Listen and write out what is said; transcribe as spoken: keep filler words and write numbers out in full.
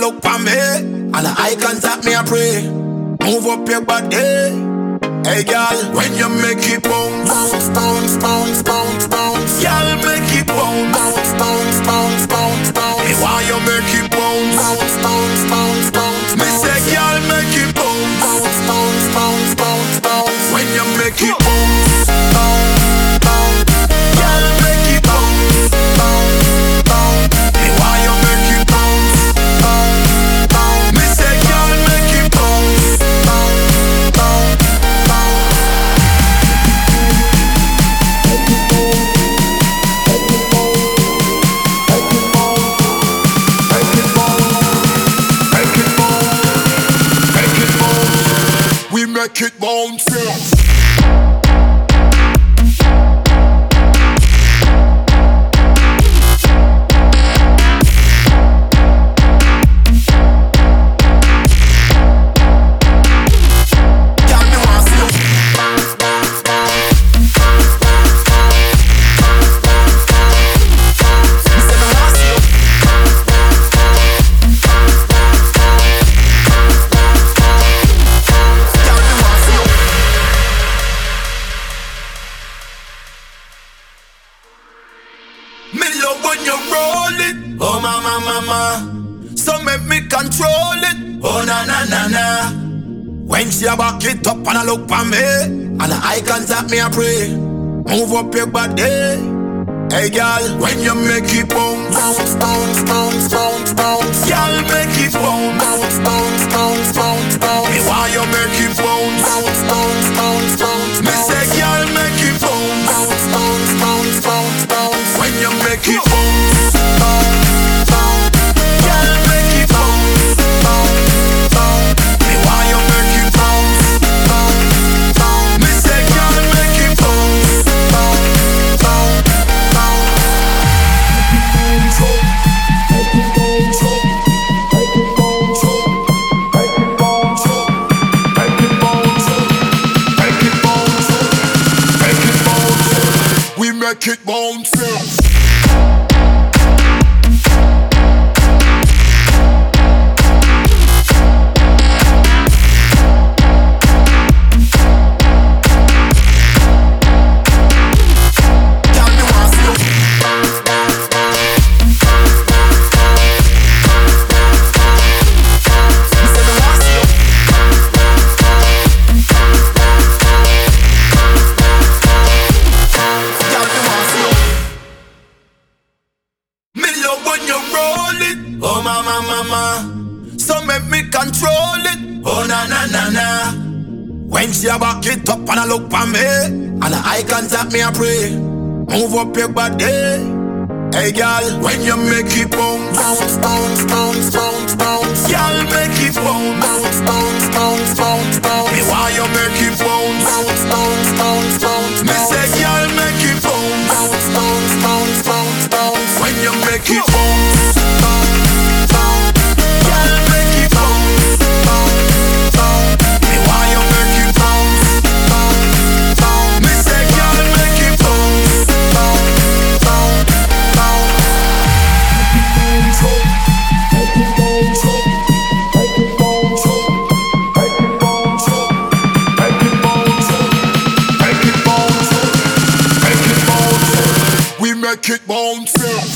look for me, and the eye contact me, I pray. Move up your body. Hey girl, when you make it bounce, bounce, bounce, bounce, bounce, bounce. Girl, make it bounce, bounce, bounce, bounce, bounce, bounce. Hey, why you make it bounce, bounce, bounce, bounce, bounce? Me say, girl, make it bounce, bounce, bounce, bounce, bounce, bounce. When you make it bounce, bounce, bounce. Girl, make it bounce, bounce, bounce. Hey, why you make it bounce, bounce, bounce? Me say, girl, make it bounce, bounce, bounce. Make it bounce, yeah. Oh mama, mama, so make me control it. Oh na na na na. When she a back it up and I look for me, and the eye contact me, I pray. Move up your body. Hey girl, when you make it bounce, bounce, bounce, bounce, bounce, bounce. Girl, make it bounce, bounce, bounce, bounce, bounce, bounce. Hey, why you make it bounce, bounce, bounce, bounce, bounce? Me say, girl, make it bounce, bounce, bounce, bounce, bounce, bounce. When you make it bounce, bounce. Make it bounce, yeah. Oh mama, mama, so make me control it. Oh na na na na. When she a back it up and I look for me, and the eye contact me, I pray. Move up your body. Hey girl, when you make it bounce, bounce, bounce, bounce, bounce, bounce. Girl, make it bounce, bounce, bounce, bounce, bounce, bounce. Hey, why you make it bounce, bounce, bounce, bounce, bounce? Me say, girl, make it bounce, bounce, bounce, bounce, bounce, bounce. When you make it bounce, bounce. Make it bounce, yeah.